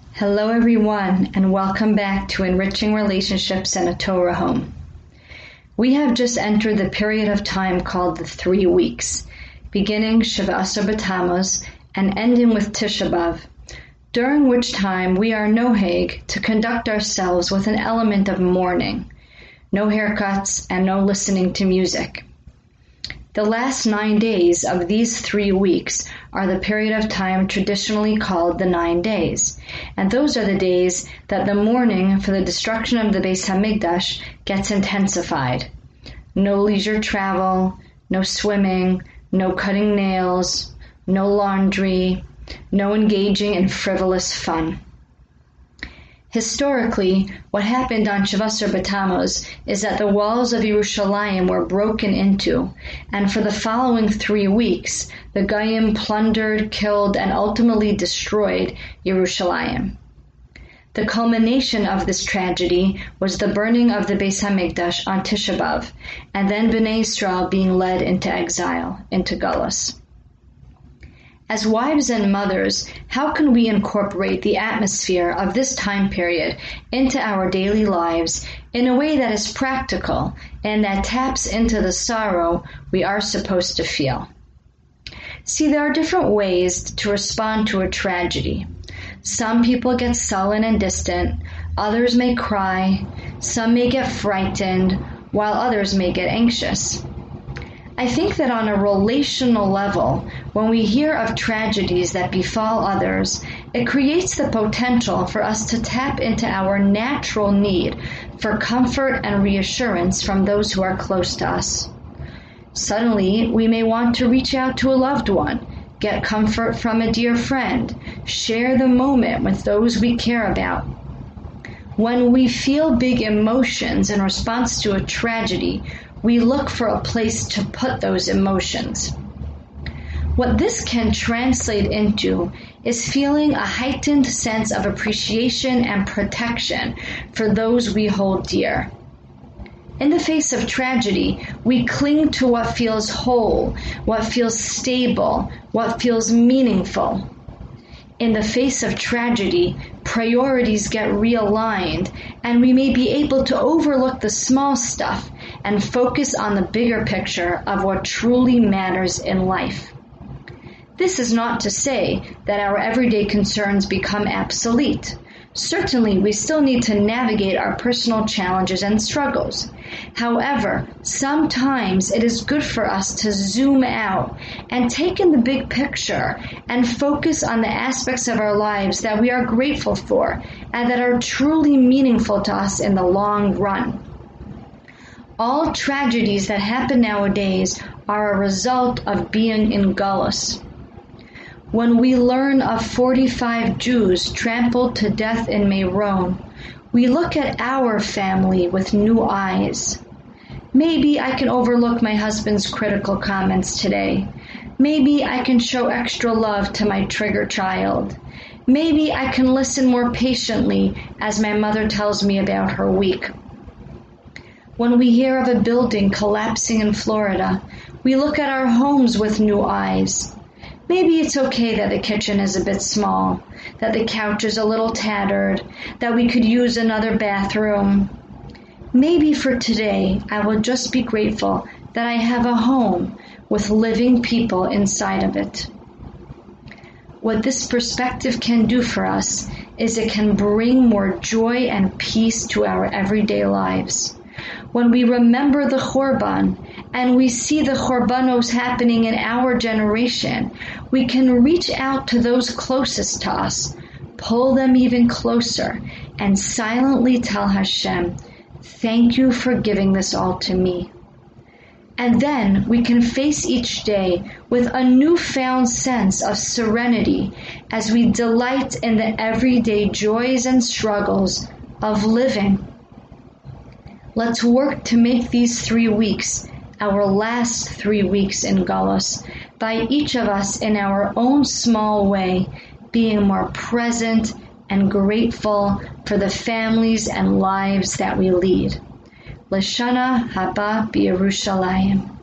Hello everyone, and welcome back to Enriching Relationships in a Torah Home. We have just entered the period of time called the 3 weeks, beginning Shiva Asar B'Tammuz and ending with Tisha B'Av, during which time we are noheg to conduct ourselves with an element of mourning, no haircuts and no listening to music. The last 9 days of these 3 weeks are the period of time traditionally called the 9 days, and those are the days that the mourning for the destruction of the Beis Hamikdash gets intensified. No leisure travel, no swimming, no cutting nails, no laundry, no engaging in frivolous fun. Historically, what happened on Shiva Asar B'Tammuz is that the walls of Yerushalayim were broken into, and for the following 3 weeks, the Goyim plundered, killed, and ultimately destroyed Yerushalayim. The culmination of this tragedy was the burning of the Beis Hamikdash on Tisha B'Av, and then Bnei Yisrael being led into exile, into Galus. As wives and mothers, how can we incorporate the atmosphere of this time period into our daily lives in a way that is practical and that taps into the sorrow we are supposed to feel? See, there are different ways to respond to a tragedy. Some people get sullen and distant, others may cry, some may get frightened, while others may get anxious. I think that on a relational level, when we hear of tragedies that befall others, it creates the potential for us to tap into our natural need for comfort and reassurance from those who are close to us. Suddenly, we may want to reach out to a loved one, get comfort from a dear friend, share the moment with those we care about. When we feel big emotions in response to a tragedy, we look for a place to put those emotions. What this can translate into is feeling a heightened sense of appreciation and protection for those we hold dear. In the face of tragedy, we cling to what feels whole, what feels stable, what feels meaningful. In the face of tragedy, priorities get realigned, and we may be able to overlook the small stuff and focus on the bigger picture of what truly matters in life. This is not to say that our everyday concerns become obsolete. Certainly, we still need to navigate our personal challenges and struggles. However, sometimes it is good for us to zoom out and take in the big picture and focus on the aspects of our lives that we are grateful for and that are truly meaningful to us in the long run. All tragedies that happen nowadays are a result of being in Galus. When we learn of 45 Jews trampled to death in Meron, we look at our family with new eyes. Maybe I can overlook my husband's critical comments today. Maybe I can show extra love to my trigger child. Maybe I can listen more patiently as my mother tells me about her week. When we hear of a building collapsing in Florida, we look at our homes with new eyes. Maybe it's okay that the kitchen is a bit small, that the couch is a little tattered, that we could use another bathroom. Maybe for today, I will just be grateful that I have a home with living people inside of it. What this perspective can do for us is it can bring more joy and peace to our everyday lives. When we remember the Chorban and we see the Chorbanos happening in our generation, we can reach out to those closest to us, pull them even closer, and silently tell Hashem, "Thank you for giving this all to me." And then we can face each day with a newfound sense of serenity as we delight in the everyday joys and struggles of living. Let's work to make these 3 weeks our last 3 weeks in Galus, by each of us in our own small way, being more present and grateful for the families and lives that we lead. L'shana haba b'Yerushalayim.